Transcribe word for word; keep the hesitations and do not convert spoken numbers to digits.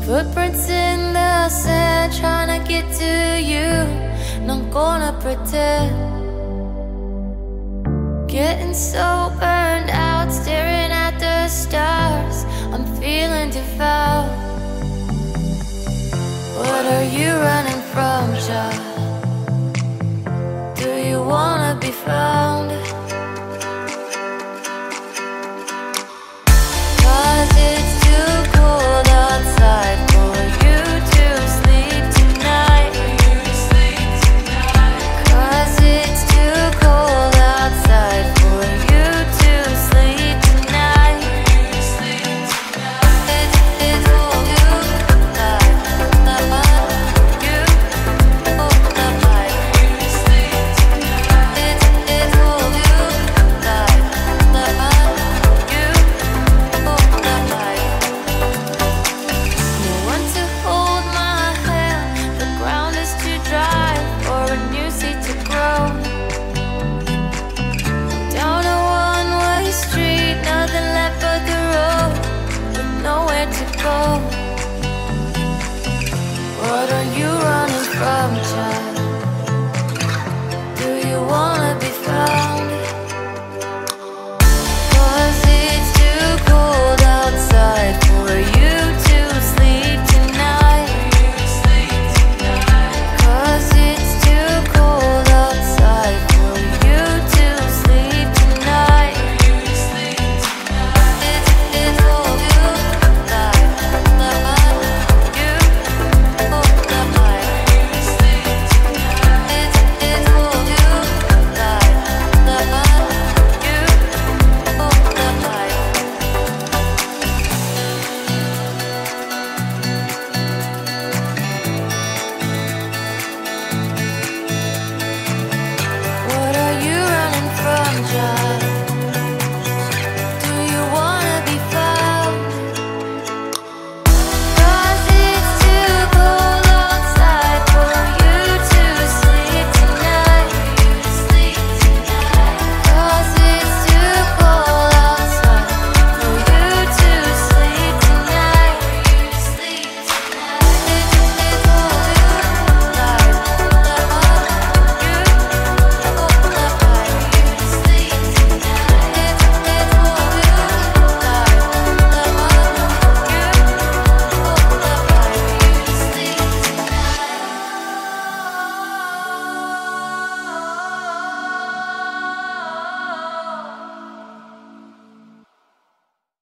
Footprints in the sand, trying to get to you. Not gonna pretend. Getting so burned out, staring at the stars. I'm feeling too foul. What are you running from, child? Do you wanna be found?